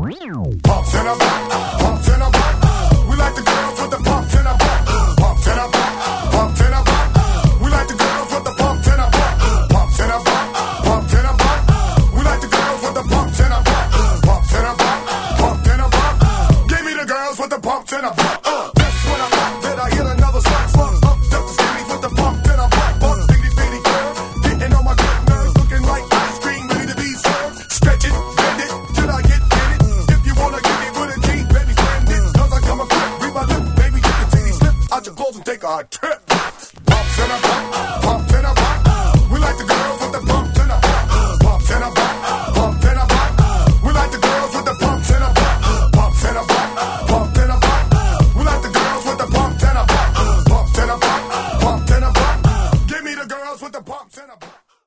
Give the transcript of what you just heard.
Pumps in a butt, pumps in a butt. We like the girls with the pumps in a butt. Pumps in a butt, pumps in a butt. We like the girls with the pumps in a butt. Pumps in a butt, pumps in a butt. We like the girls with the pumps in a butt. Pumps in a butt, pumps in a butt. Give me the girls with the pumps in a butt. That's when I thought that I hit another slap. Pumped up the skinny with the pump in a butt. Bump, bitty, bitty girl, getting on my good nerves, looking like ice cream ready to be served. Stretch it, bend it, till I get in it. If you wanna give me with a G, baby, stand it. Cause I come equipped, read my lip, baby, get the titty slip out your clothes and take a trip.